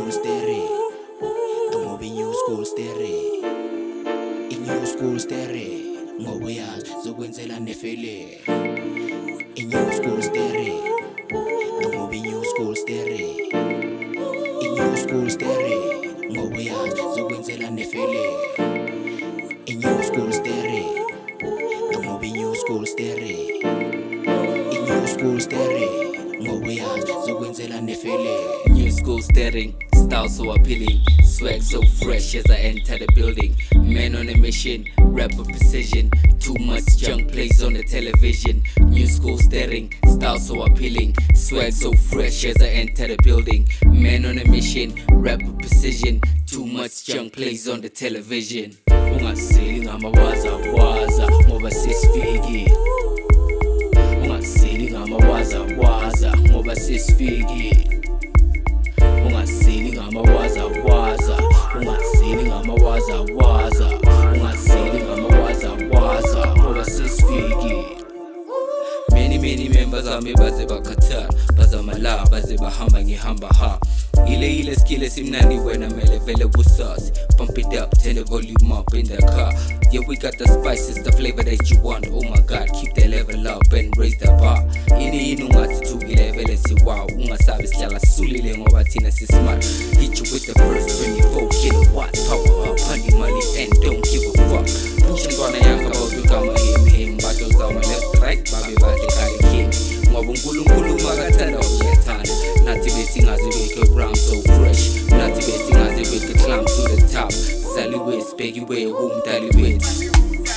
new stereo, ngoba i-new school stereo, i-new school stereo, ngoba uyazi zokwenzela nefele. I-new school stereo, ngoba i-new school stereo, i-new school stereo, ngoba uyazi zokwenzela nefele. I-new school stereo, ngoba i-new school stereo, i-new school stereo, ngoba uyazi zokwenzela nefele. New school staring, style so appealing, swag so fresh as I enter the building. Man on a mission, rap with precision, too much junk plays on the television. New school staring, style so appealing, swag so fresh as I enter the building. Man on a mission, rap with precision, too much junk plays on the television. Ungaseli ngamawaza waza ngoba sesifiki. Ungaseli ngamawaza waza ngoba sesifiki. Ungaseli ngamawaza waza, ungaseli ngamawaza waza, ungaseli ngamawaza waza ngoba sesifiki. Many members ami baze bakhathala, bazamala baze bahamba ngihamba ha. Ile skill simnandi wena mele vele busasi. Pump it up, turn the volume up in the car. Yeah, we got the spices, the flavor that you want. Oh my god, keep the level up and raise the bar. Ini ungathi thukile vele siwaw. Ungasabi sihlala sulile ngoba thina si smart. Hit you with the first 24 kilowatts. Power up, honey money and don't give a fuck. Shintwana yanga bawukama him bato zama left right babe bade kali king. Ngoba uNkulunkulu makathanda uyathanda. Nathi bethi ngaze beke brown so fresh. Nathi bethi ngaze beke climb to the top. Sally West, Peggy Way, home Dally West.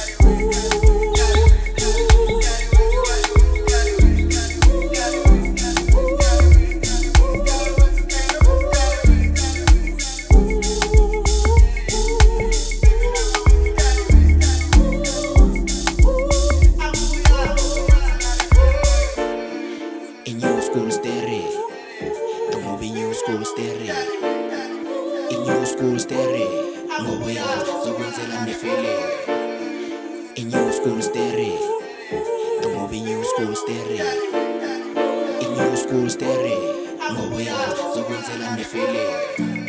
I-new school stereo, ngoba i-new school stereo, i-new school stereo, ngoba uyazi zokwenzela nefele. I-new school stereo, ngoba i-new school stereo, i-new school stereo, ngoba uyazi zokwenzela nefele.